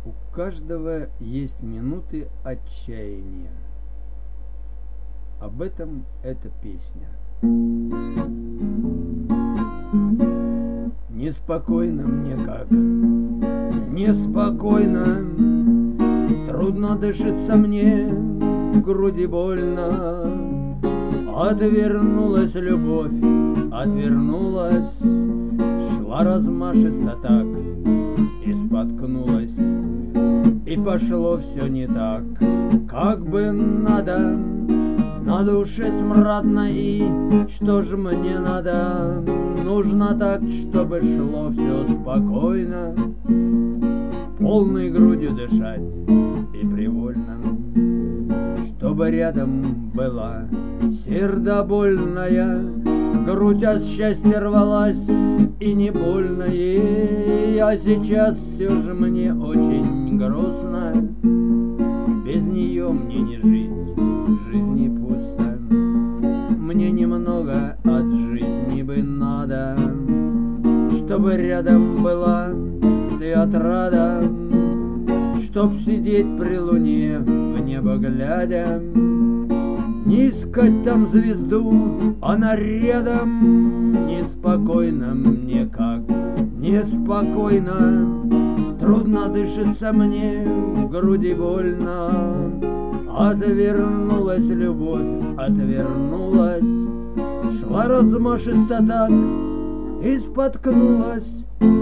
У каждого есть минуты отчаяния. Об этом эта песня. Неспокойно мне как, неспокойно, трудно дышится мне, в груди больно. Отвернулась любовь, отвернулась, шла размашисто так и споткнулась. И пошло все не так, как бы надо. На душе смрадно, и что ж мне надо? Нужно так, чтобы шло все спокойно, полной грудью дышать и привольно, чтобы рядом была сердобольная, грудь от счастья рвалась и не больно ей. А сейчас все же мне очень грустно, без нее мне не жить, жизни пусто. Мне немного от жизни бы надо, чтобы рядом была ты отрада, чтоб сидеть при луне в небо глядя, не искать там звезду, она рядом. Неспокойно мне как, неспокойно, трудно дышится мне, в груди больно. Отвернулась любовь, отвернулась, шла размашисто так и споткнулась.